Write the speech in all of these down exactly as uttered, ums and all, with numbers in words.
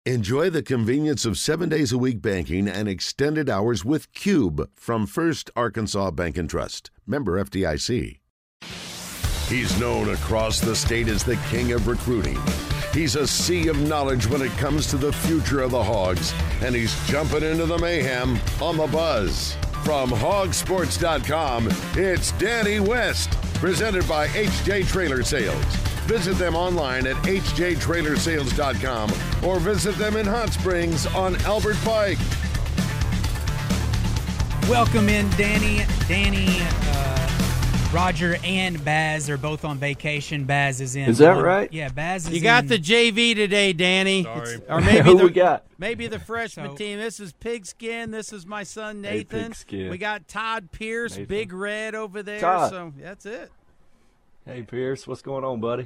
Enjoy the convenience of seven days a week banking and extended hours with Cube from First Arkansas Bank and Trust. Member F D I C. He's known across the state as the king of recruiting. He's a sea of knowledge when it comes to the future of the Hogs, and he's jumping into the mayhem on the Buzz. From hog sports dot com, it's Danny West, presented by H J Trailer Sales. Visit them online at h j trailer sales dot com or visit them in Hot Springs on Albert Pike. Welcome in, Danny. Danny, uh, Roger, and Baz are both on vacation. Baz is in. Is that one, right? Yeah, Baz is You got in. the J V today, Danny. Sorry. It's, or maybe Who the, we got? Maybe the freshman So- team. This is Pigskin. This is my son, Hey, Nathan. Pigskin. We got Todd Pierce, Nathan. Big Red over there. Todd. So that's it. Hey, Pierce, what's going on, buddy?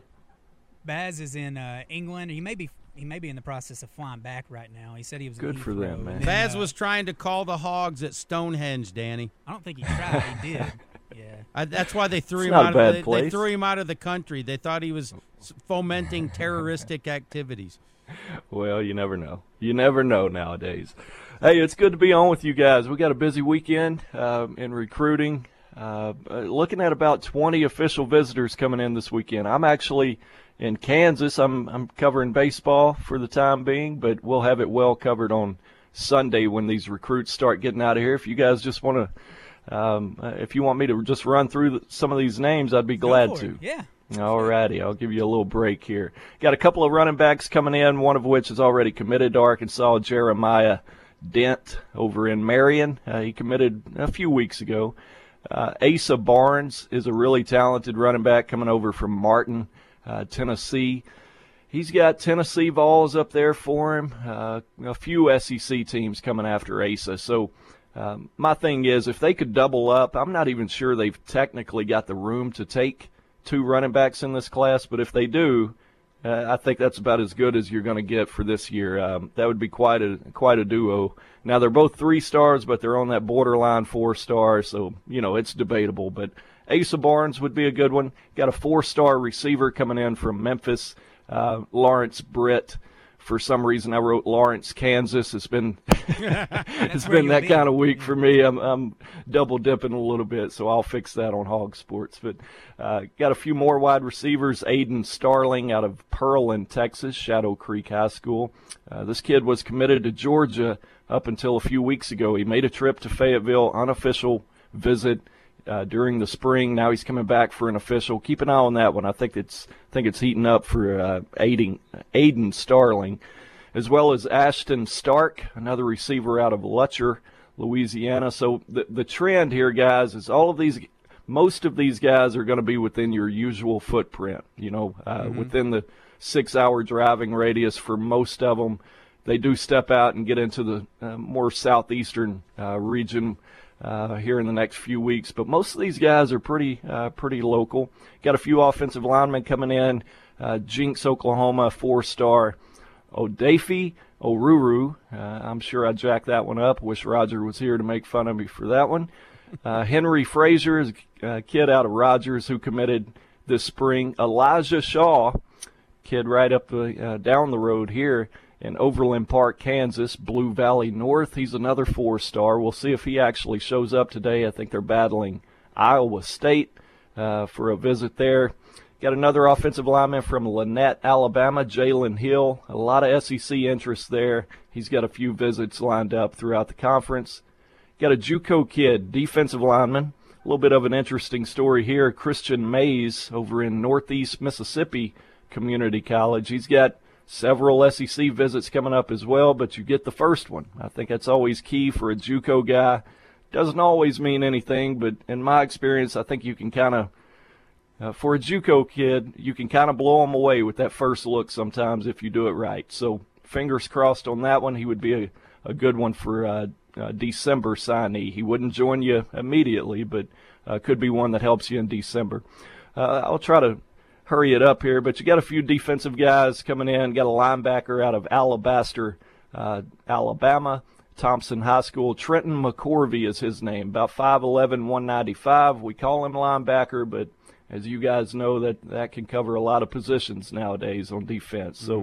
Baz is in uh, England. He may be he may be in the process of flying back right now. He said he was in Good for Heathrow, them, man. and then, Baz uh, was trying to call the Hogs at Stonehenge, Danny. I don't think he tried. He did. Yeah. I, that's why they threw It's him not a out. bad Of, they, they place. threw him out of the country. They thought he was s- fomenting terroristic activities. Well, you never know. You never know nowadays. Hey, it's good to be on with you guys. We got a busy weekend um, in recruiting. Uh, uh, looking at about twenty official visitors coming in this weekend. I'm actually in Kansas. I'm I'm covering baseball for the time being, but we'll have it well covered on Sunday when these recruits start getting out of here. If you guys just want to, um, uh, if you want me to just run through the, some of these names, I'd be glad Go for to. it. Yeah. All righty, I'll give you a little break here. Got a couple of running backs coming in, one of which is already committed to Arkansas, Jeremiah Dent over in Marion. Uh, he committed a few weeks ago. Uh, Asa Barnes is a really talented running back coming over from Martin, uh, Tennessee. He's got Tennessee Vols up there for him, uh, a few S E C teams coming after Asa. So um, my thing is, if they could double up, I'm not even sure they've technically got the room to take two running backs in this class, but if they do, uh, I think that's about as good as you're going to get for this year. Um, that would be quite a quite a duo. Now, they're both three stars, but they're on that borderline four star, so, you know, it's debatable. But Asa Barnes would be a good one. Got a four-star receiver coming in from Memphis, uh, Lawrence Britt. For some reason, I wrote Lawrence, Kansas. It's been it's where been you'll that be. kind of week for me. I'm, I'm double dipping a little bit, so I'll fix that on Hog Sports. But uh, got a few more wide receivers. Aiden Starling out of Pearland, Texas, Shadow Creek High School. Uh, this kid was committed to Georgia up until a few weeks ago. He made a trip to Fayetteville, unofficial visit. Uh, during the spring. Now he's coming back for an official. Keep an eye on that one. I think it's I think it's heating up for uh, Aiden, Aiden Starling, as well as Ashton Stark, another receiver out of Lutcher, Louisiana. So the the trend here, guys, is all of these, most of these guys are going to be within your usual footprint. You know, uh, mm-hmm. within the six-hour driving radius for most of them. They do step out and get into the uh, more southeastern uh, region. Uh, here in the next few weeks, but most of these guys are pretty uh, pretty local. Got a few offensive linemen coming in. Uh, Jinx, Oklahoma, four-star. Odafe Oruru, uh, I'm sure I jacked that one up. Wish Roger was here to make fun of me for that one. Uh, Henry Frazier is a kid out of Rogers who committed this spring. Elijah Shaw, kid right up the, uh, down the road here in Overland Park, Kansas, Blue Valley North. He's another four-star. We'll see if he actually shows up today. I think they're battling Iowa State uh, for a visit there. Got another offensive lineman from Lynette, Alabama, Jalen Hill. A lot of S E C interest there. He's got a few visits lined up throughout the conference. Got a JUCO kid, defensive lineman. A little bit of an interesting story here. Christian Mays over in Northeast Mississippi Community College. He's got several S E C visits coming up as well, but you get the first one. I think that's always key for a JUCO guy. Doesn't always mean anything, but in my experience, I think you can kind of, uh, for a JUCO kid, you can kind of blow him away with that first look sometimes if you do it right. So fingers crossed on that one. He would be a, a good one for uh, uh, December signee. He wouldn't join you immediately, but uh, could be one that helps you in December. Uh, I'll try to hurry it up here, but you got a few defensive guys coming in. Got a linebacker out of Alabaster, uh, Alabama, Thompson High School. Trenton McCorvey is his name, about five eleven, one ninety-five. We call him linebacker, but as you guys know, that, that can cover a lot of positions nowadays on defense. So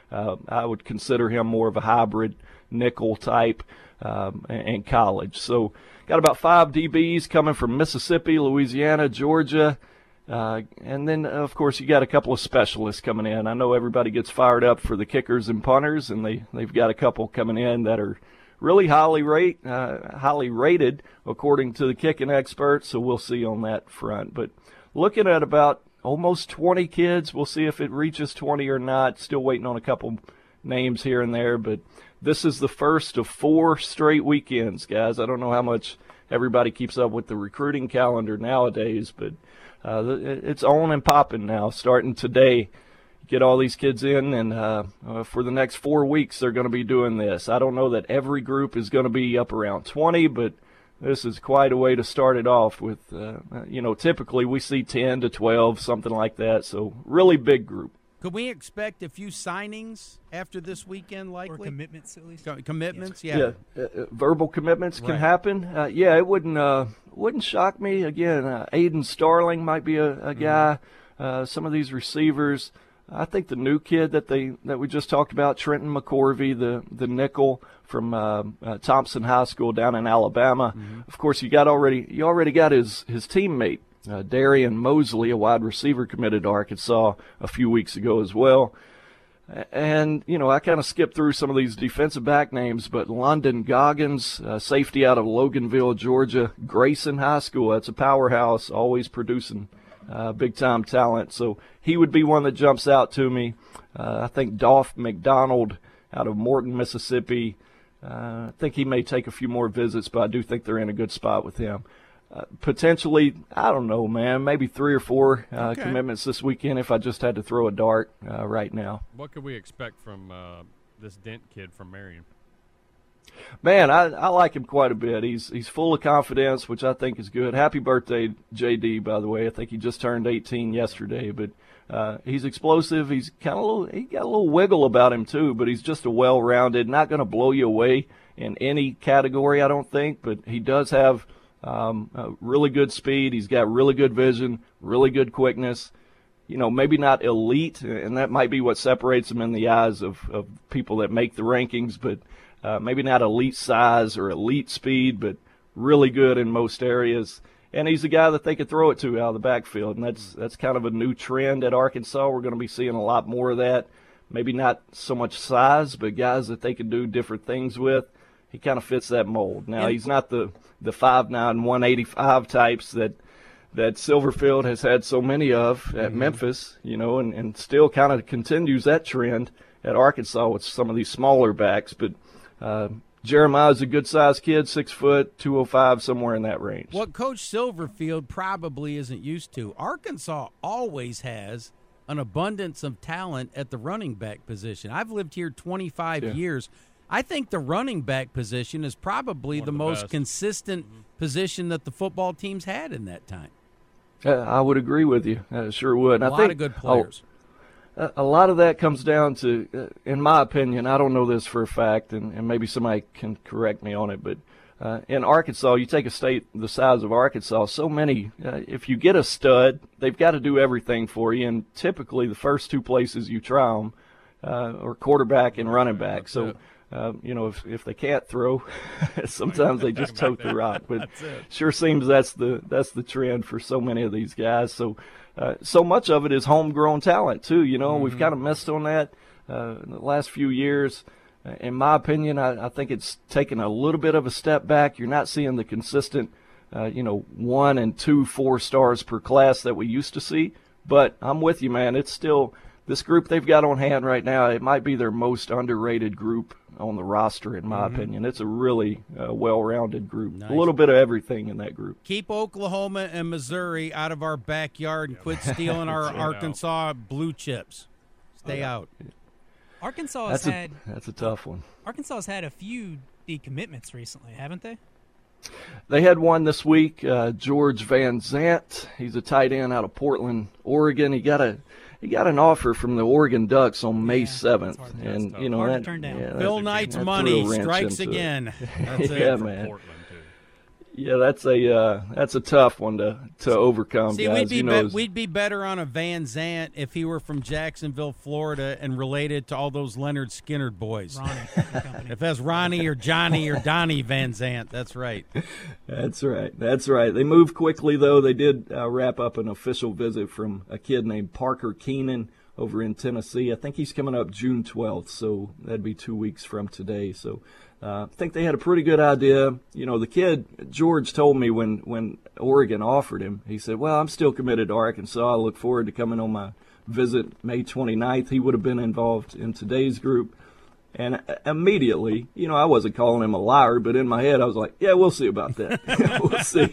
uh, I would consider him more of a hybrid nickel type um, in college. So got about five D Bs coming from Mississippi, Louisiana, Georgia. Uh, and then, of course, you got a couple of specialists coming in. I know everybody gets fired up for the kickers and punters, and they, they've got a couple coming in that are really highly rate, uh, highly rated according to the kicking experts, so we'll see on that front. But looking at about almost twenty kids, we'll see if it reaches twenty or not. Still waiting on a couple names here and there, but this is the first of four straight weekends, guys. I don't know how much everybody keeps up with the recruiting calendar nowadays, but Uh, it's on and popping now, starting today. Get all these kids in, and uh, uh, for the next four weeks they're going to be doing this. I don't know that every group is going to be up around twenty, but this is quite a way to start it off with, uh, you know, typically we see ten to twelve, something like that, so really big group. Could we expect a few signings after this weekend, likely? Or commitments, at least. Co- commitments, yeah. Yeah, uh, uh, verbal commitments can Right. happen. Uh, yeah, it wouldn't uh, wouldn't shock me. Again, uh, Aiden Starling might be a, a guy. Mm-hmm. Uh, some of these receivers, I think the new kid that they that we just talked about, Trenton McCorvey, the the nickel from uh, uh, Thompson High School down in Alabama. Mm-hmm. Of course, you got already you already got his his teammate. Uh, Darian Mosley, a wide receiver, committed to Arkansas a few weeks ago as well. And, you know, I kind of skipped through some of these defensive back names, but London Goggins, uh, safety out of Loganville, Georgia, Grayson High School, that's a powerhouse, always producing uh, big-time talent. So he would be one that jumps out to me. Uh, I think Dolph McDonald out of Morton, Mississippi. Uh, I think he may take a few more visits, but I do think they're in a good spot with him. Uh, potentially, I don't know, man, maybe three or four uh, okay. commitments this weekend if I just had to throw a dart uh, right now. What could we expect from uh, this Dent kid from Marion? Man, I, I like him quite a bit. He's he's full of confidence, which I think is good. Happy birthday, J D, by the way. I think he just turned eighteen yesterday, but uh, he's explosive. He's kind of a little, he got a little wiggle about him too, but he's just a well-rounded, not going to blow you away in any category, I don't think, but he does have Um, uh, really good speed. He's got really good vision, really good quickness. You know, maybe not elite, and that might be what separates him in the eyes of, of people that make the rankings, but uh, maybe not elite size or elite speed, but really good in most areas. And he's a guy that they could throw it to out of the backfield, and that's that's kind of a new trend at Arkansas. We're going to be seeing a lot more of that. Maybe not so much size, but guys that they can do different things with. He kind of fits that mold. Now, he's not the, the five nine, one eighty-five types that that Silverfield has had so many of at mm-hmm. Memphis, you know, and, and still kind of continues that trend at Arkansas with some of these smaller backs. But uh, Jeremiah's a good-sized kid, six foot, two oh five, somewhere in that range. What Coach Silverfield probably isn't used to, Arkansas always has an abundance of talent at the running back position. I've lived here twenty-five yeah. years. I think the running back position is probably the, the most best. consistent mm-hmm. position that the football teams had in that time. Uh, I would agree with you. I sure would. A I lot think, of good players. Oh, a lot of that comes down to, uh, in my opinion, I don't know this for a fact, and, and maybe somebody can correct me on it, but uh, in Arkansas, you take a state the size of Arkansas, so many, uh, if you get a stud, they've got to do everything for you, and typically the first two places you try them uh, are quarterback and running back. That's so. it. Uh, you know, if if they can't throw, sometimes they just tote the rock. But sure seems that's the that's the trend for so many of these guys. So uh, so much of it is homegrown talent too. You know, mm-hmm. we've kind of missed on that uh, in the last few years. Uh, in my opinion, I, I think it's taken a little bit of a step back. You're not seeing the consistent, uh, you know, one and two four stars per class that we used to see. But I'm with you, man. It's still this group they've got on hand right now. It might be their most underrated group on the roster, in my mm-hmm. opinion. It's a really uh, well-rounded group. Nice. A little bit of everything in that group. Keep Oklahoma and Missouri out of our backyard and quit stealing our Arkansas blue chips. Stay yeah. out. Arkansas that's has a, had that's a tough one. Arkansas has had a few decommitments recently, haven't they? They had one this week, uh, George Van Zant. He's a tight end out of Portland, Oregon. He got a he got an offer from the Oregon Ducks on May seventh, yeah, and you know hard that, to turn down. Yeah, Phil that, Knight's that money threw a wrench strikes into again. it. That's yeah, it. man. Portland, too. Yeah, that's a uh, that's a tough one to, to overcome, See, guys. we'd be, you know, be we'd be better on a Van Zant if he were from Jacksonville, Florida, and related to all those Leonard Skinner boys. Ronnie and company. If that's Ronnie or Johnny or Donnie Van Zant, that's right. That's right. That's right. They moved quickly, though. They did uh, wrap up an official visit from a kid named Parker Keenan over in Tennessee. I think he's coming up June twelfth, so that'd be two weeks from today. So uh, I think they had a pretty good idea. You know, the kid, George, told me when, when Oregon offered him, he said, well, I'm still committed to Arkansas. I look forward to coming on my visit May twenty-ninth. He would have been involved in today's group. And immediately, you know, I wasn't calling him a liar, but in my head I was like, yeah, we'll see about that. We'll see.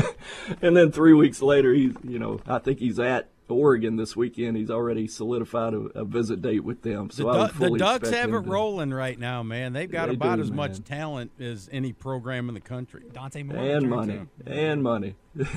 And then three weeks later, he's, you know, I think he's at Oregon this weekend. He's already solidified a, a visit date with them. So the, I would du- fully the Ducks expect have him it to- rolling right now, man. They've got They about do, as man. much talent as any program in the country. Dante Moore. And returned money. too. And money.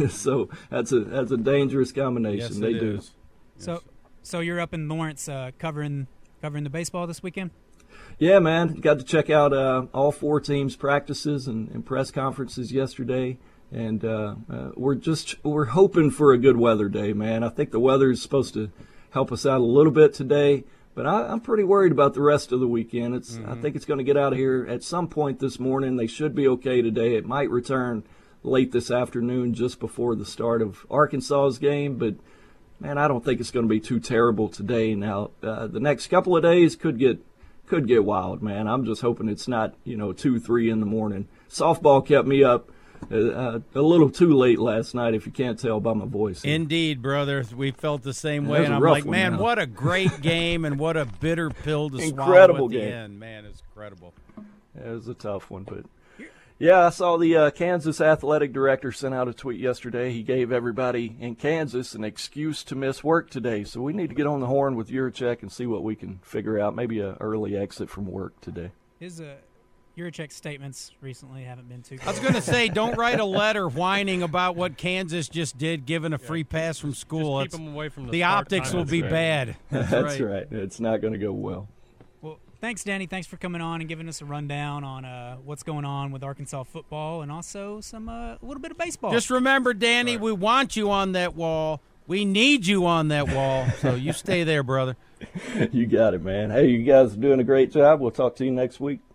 So that's a that's a dangerous combination. Yes, they it do. is. So, so you're up in Lawrence uh, covering covering the baseball this weekend? Yeah, man. Got to check out uh, all four teams' practices and, and press conferences yesterday. And uh, uh, we're just we're hoping for a good weather day, man. I think the weather is supposed to help us out a little bit today, but I, I'm pretty worried about the rest of the weekend. It's Mm-hmm. I think it's going to get out of here at some point this morning. They should be okay today. It might return late this afternoon, just before the start of Arkansas's game, but man, I don't think it's going to be too terrible today. Now, uh, the next couple of days could get could get wild, man. I'm just hoping it's not, you know, two, three in the morning. Softball kept me up Uh, a little too late last night, if you can't tell by my voice. Indeed, brother. We felt the same That way. was And a I'm rough like, one, man, now. what a great game and what a bitter pill to Incredible swallow at the game. end. Man, it's incredible. It was a tough one, but yeah, I saw the uh, Kansas athletic director sent out a tweet yesterday. He gave everybody in Kansas an excuse to miss work today, so we need to get on the horn with Yurachek and see what we can figure out. Maybe an early exit from work today. His uh, Yurachek's statements recently haven't been too good. I was going to say, don't write a letter whining about what Kansas just did, giving a free pass from school. Just keep It's- them away from the the start optics time. will be That's right. bad. That's, That's right. right. It's not going to go well. Well, thanks, Danny. Thanks for coming on and giving us a rundown on uh, what's going on with Arkansas football and also some uh, a little bit of baseball. Just remember, Danny, we want you on that wall. We need you on that wall. So you stay there, brother. You got it, man. Hey, you guys are doing a great job. We'll talk to you next week.